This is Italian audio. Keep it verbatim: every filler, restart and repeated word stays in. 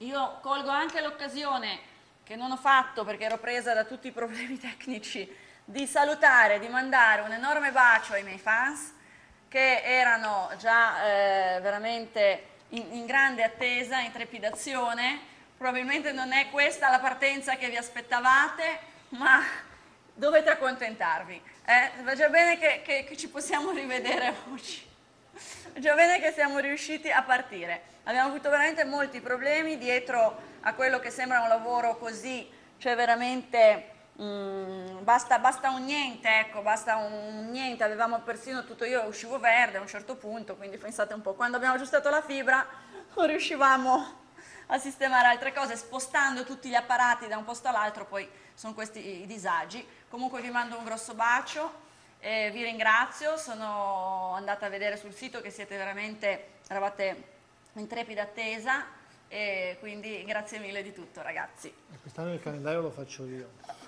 io colgo anche l'occasione che non ho fatto perché ero presa da tutti i problemi tecnici di salutare, di mandare un enorme bacio ai miei fans che erano già eh, veramente in, in grande attesa, in trepidazione. Probabilmente non è questa la partenza che vi aspettavate, ma dovete accontentarvi. Eh? Va già bene che, che, che ci possiamo rivedere oggi. Va già bene che siamo riusciti a partire. Abbiamo avuto veramente molti problemi dietro a quello che sembra un lavoro così, cioè veramente mm, basta, basta un niente, ecco, basta un niente. Avevamo persino tutto, io uscivo verde a un certo punto, quindi pensate un po', quando abbiamo aggiustato la fibra non riuscivamo a sistemare altre cose, spostando tutti gli apparati da un posto all'altro, poi sono questi i disagi. Comunque vi mando un grosso bacio, eh, vi ringrazio, sono andata a vedere sul sito che siete veramente, eravate in trepida attesa, e quindi grazie mille di tutto ragazzi. Quest'anno il calendario lo faccio io.